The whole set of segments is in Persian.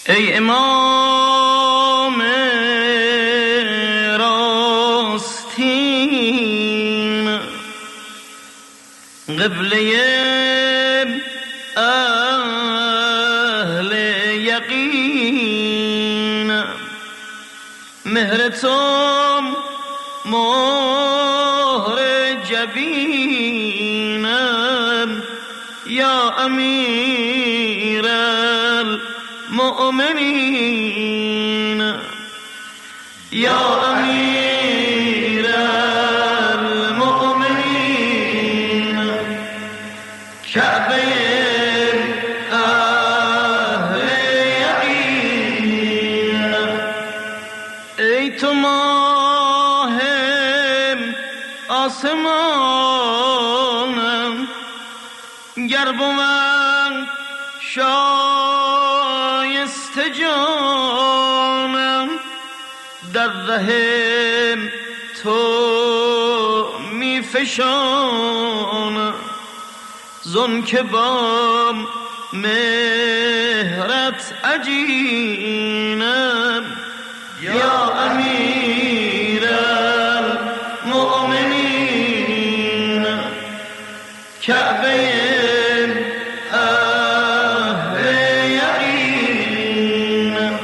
ای امام راستین، قبله اهل یقین، مهر تو مهر جبینم، یا امیر المؤمنین، یا امیر المؤمنین، کعبه اهل یقین. ای تو ماه آسمانم، گر بود شایسته جانم، در ره تو می فشانم، زن که با مهرت عجینم، یا امیر المؤمنین، کعبه اهل یقین.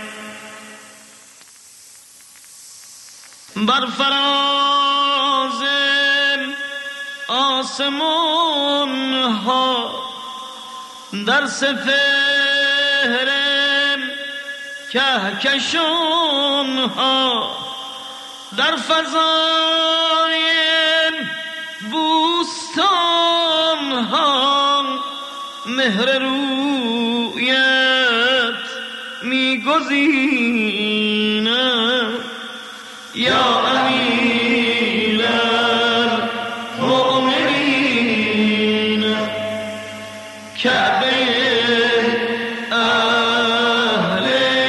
بر فراز آسمان ها، در سپهر کهکشان ها، در فضای بوستان ها، مهر رویت می گزینم، یا امیر المؤمنین، کعبه اهل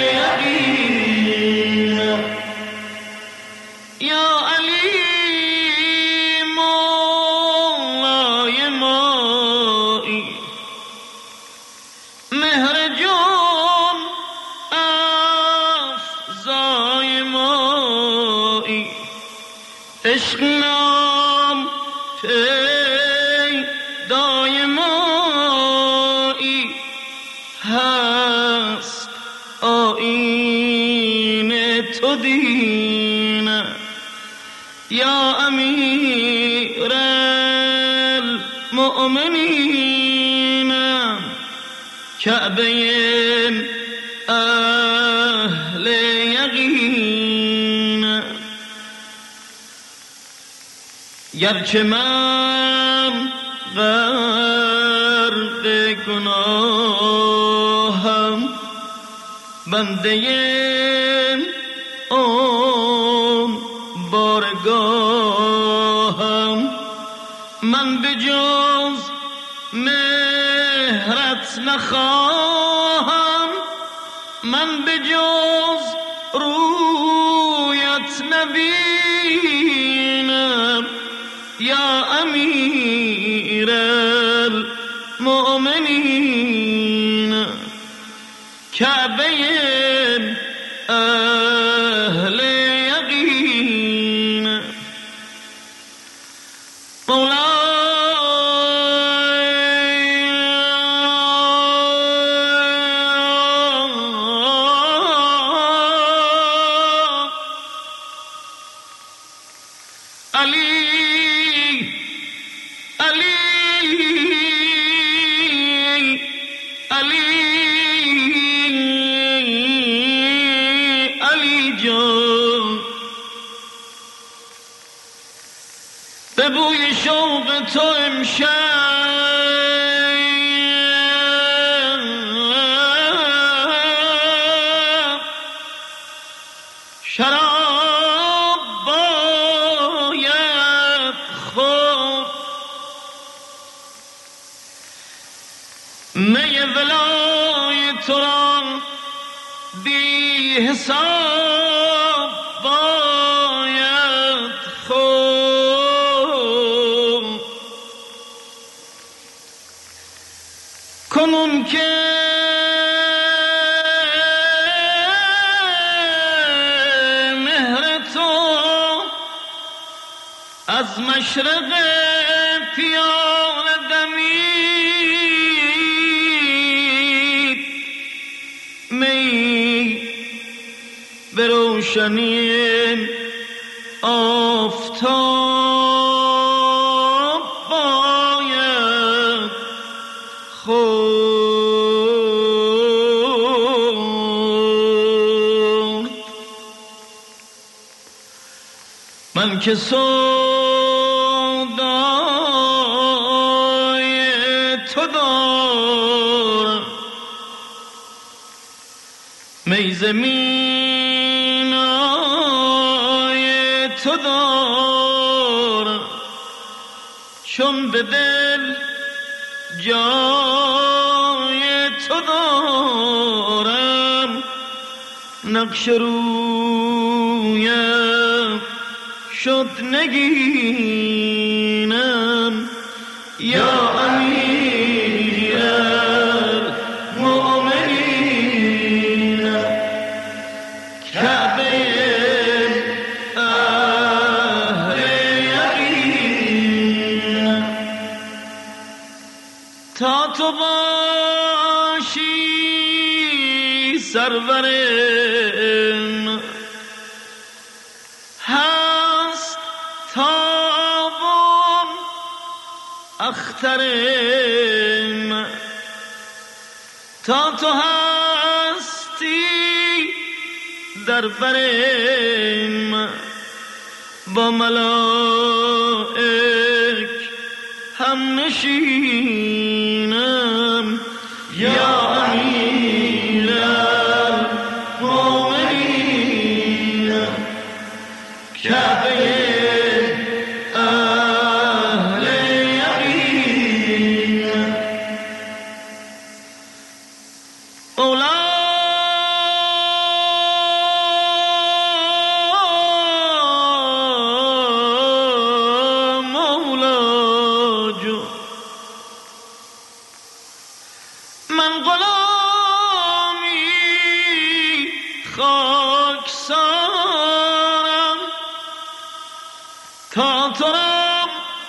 یقین. یا علی مولای مایی، مهر جان افزای مایی، عشق نام پیدای مایی، هست آیین تو دینه، یا امیر المؤمنین، کعبه اهل یقین. گرچه من غرق گناهم، بنده آن بارگاهم، من به جز مهرت نخواهم، من به جز رویت نبینم، یا امیر المؤمنین، کعبه اهل یقین. علی علی علی علی جان، به بوی شوق تو امشب شراب باید خورد، می ولای تو را بی حساب باید خورد. کنون که از مشرق پیاله دمید می به روشنی آفتاب باید خورد. من که سودای تو دارم، می زمینای تو دارم، چون به دل جای تو دارم، نقش رویم شد نگینم. یا امیر المؤمنین، کعبه اهل یقین، تا تو باشی سرورم هست تابون اخترم، تا تو هستی در برم، با ملائک هم نشینم. یا امیر المؤمنین، کعبه اهل یقین، مولا من غلامی خاکسارم، تا تو را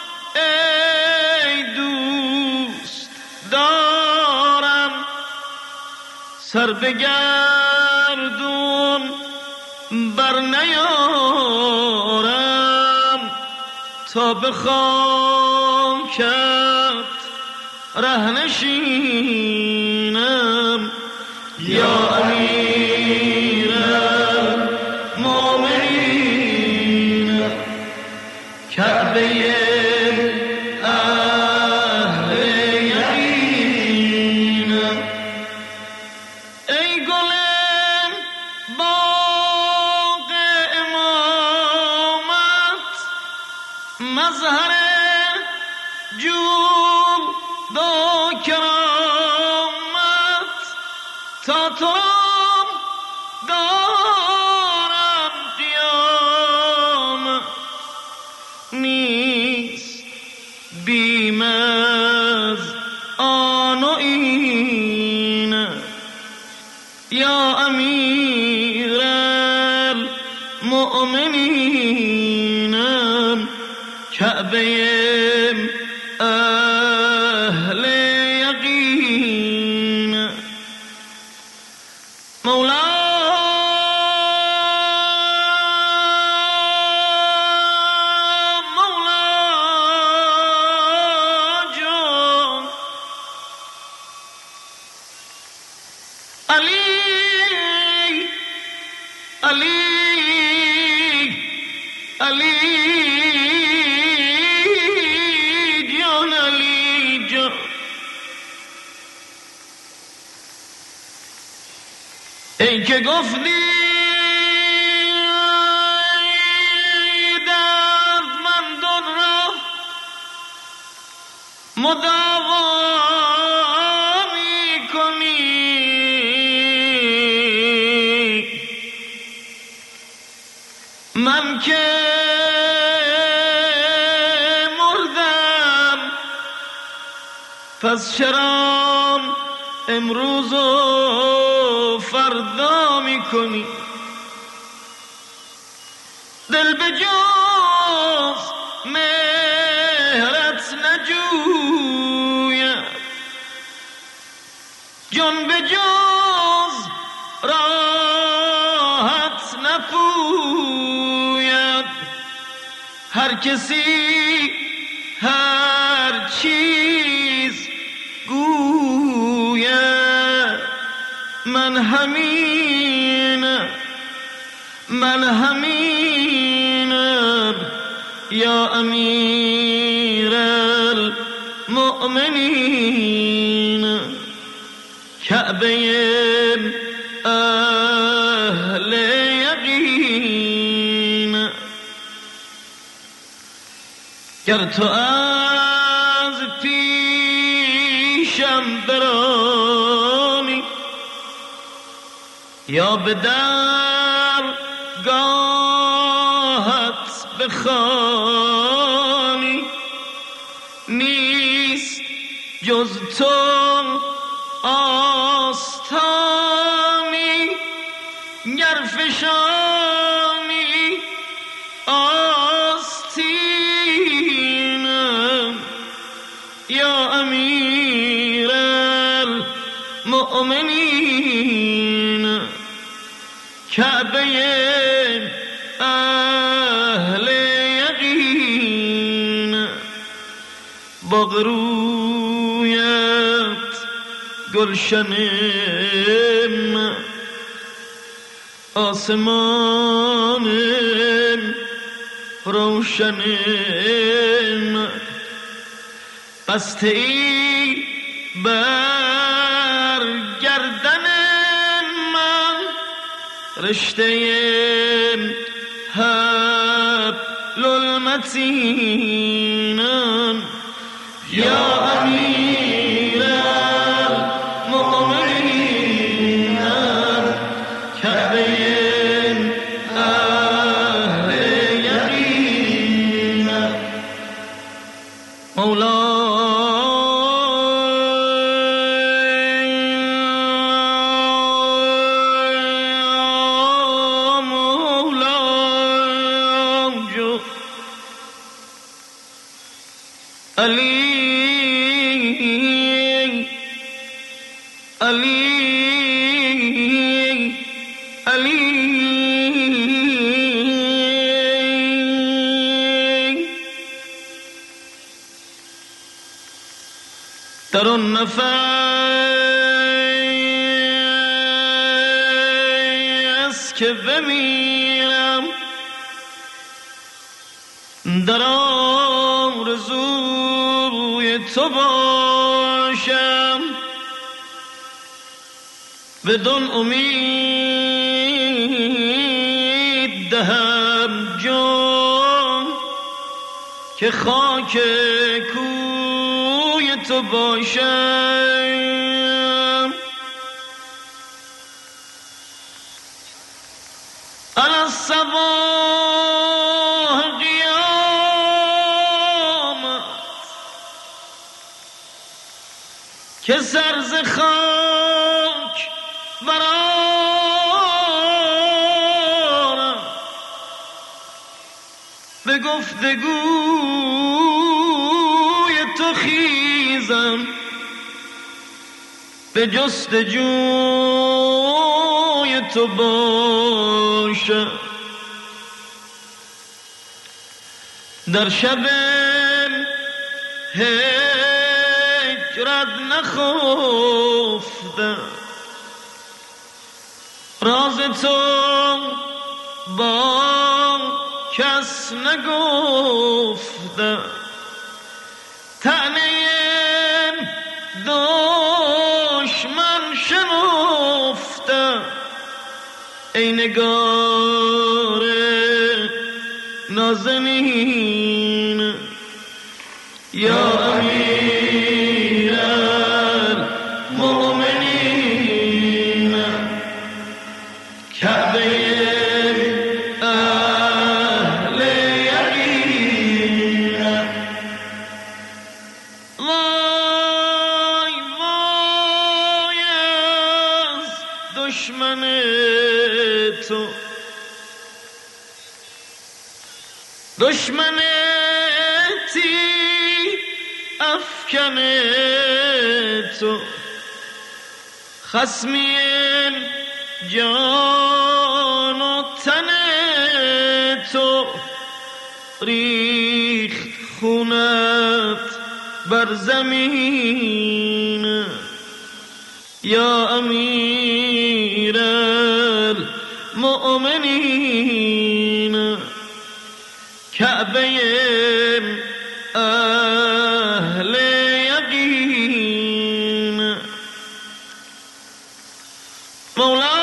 ای دوست دارم، سر به گردون بر نیارم، تا به خاکت ره نشینم. یا امیر المؤمنین، کعبه اهل یقین، ای گل باغ امامت، مظهر جود و کرامت، تا تو دارم قیامت، نیست بیم از آن و این. یا امیر المؤمنین، کعبه اهل یقین، مولا جان، علی علی علی جان، علی جان، ای که گفتی دردمندان را مداوا می‌کنی، من که مردم پس چرا امروز و فردا میکنی؟ دل به جز مهرت نجوید، جان به جز راحت نپوید. هر کسی هر چیز گوید، من همینم یا امیر المؤمنین. کعبه اهل یقین، گر تو از پیشم برانی یا به درگاهت بخوانی، نیست جز تو آستانی. گر فشانی آستینم یا امیر المؤمنین. کعبه اهل یقین، باغ رویت گلشن من، آسمان روشن من. بسته ای بر گردن من رشته حبل المتین. یا امیر المؤمنین، کعبه اهل یقین. در آن نفس که بمیرم، در آرزوی تو باشم، بدون امید دهم جان که خاک کوی تو باشم. علی الصباح قیامت که سر ز خاک برآرم، به گفتگوی تو خیزم، به جستجوی تو باشم. در شب هجرت نخفتم، راز تو با کس نگفتم. طعنه دشمن شنفتم، ای نگار نازنین. یا امیر المؤمنین، کعبه اهل یقین. وای وای از دشمن تو، دشمن افکن تو خصمی جان و تن تو ریخت خونت بر زمین یا امیر المؤمنین کعبه اهل یقین مولا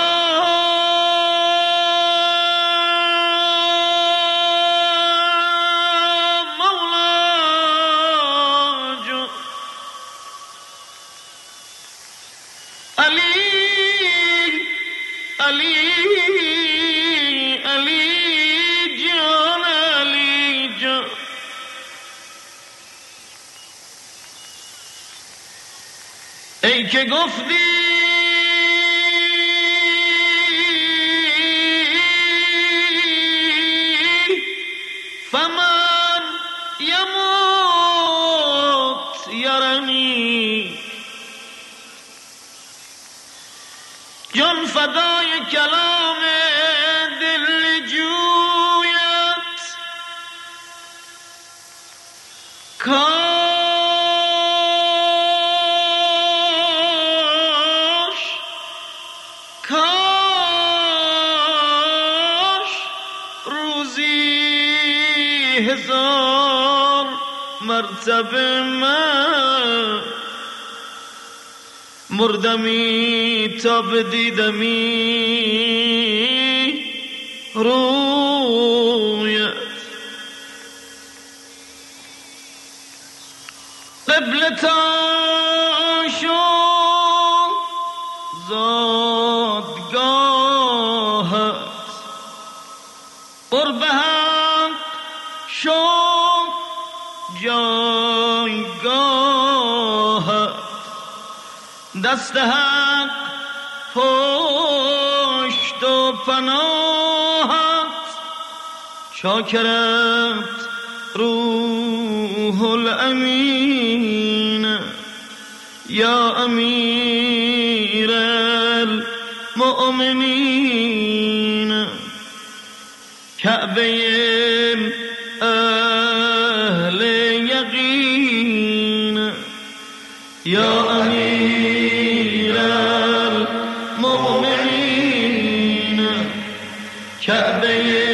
ای که گفتی فمن یموت یرنی جان فدای کلام دل جویت کاش روزی 1000 مرتبه من مردمی تا بدیدمی رویت قبلتان شد زادگاهت قرب حق شد جایگاهت دست حق پشت و پناهت شاکرت روح الامین یا امیر المؤمنین کعبه اهل یقین یا امیر المؤمنین کعبه